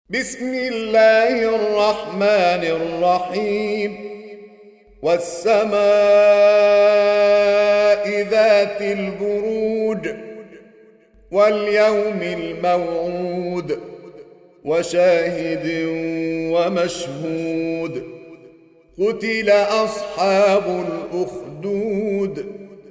بسم الله الرحمن الرحيم. والسماء ذات البروج واليوم الموعود وشاهد ومشهود. قتل أصحاب الأخدود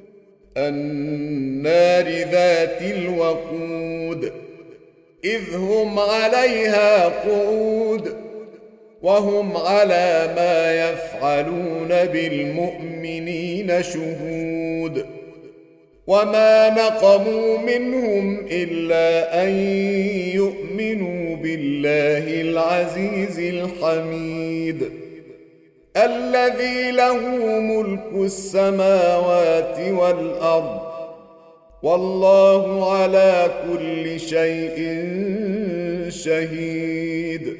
النار ذات الوقود إذ هم عليها قعود وهم على ما يفعلون بالمؤمنين شهود. وما نقموا منهم إلا أن يؤمنوا بالله العزيز الحميد الذي له ملك السماوات والأرض والله على كل شيء شهيد.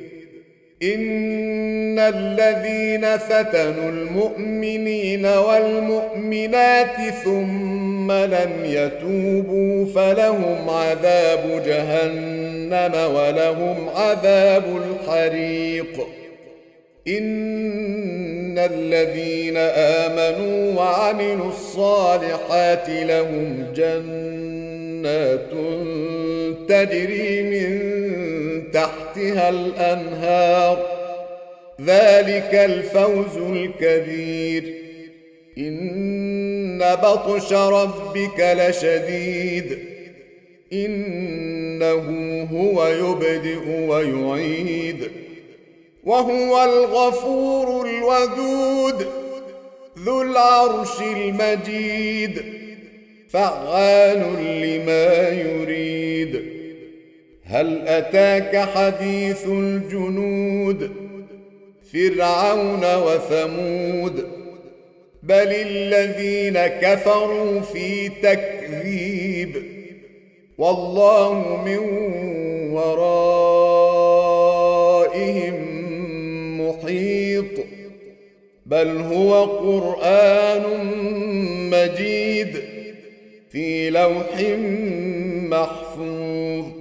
إن الذين فتنوا المؤمنين والمؤمنات ثم لم يتوبوا فلهم عذاب جهنم ولهم عذاب الحريق. إن الذين آمنوا وعملوا الصالحات لهم جنات تجري من تحتها الأنهار ذلك الفوز الكبير. إن بطش ربك لشديد إنه هو يبدئ ويعيد وهو الغفور الودود ذو العرش المجيد فعال لما يريد. هل أتاك حديث الجنود فرعون وثمود بل الذين كفروا في تكذيب والله من ورائهم محيط. بل هو قرآن مجيد في لوح محفوظ.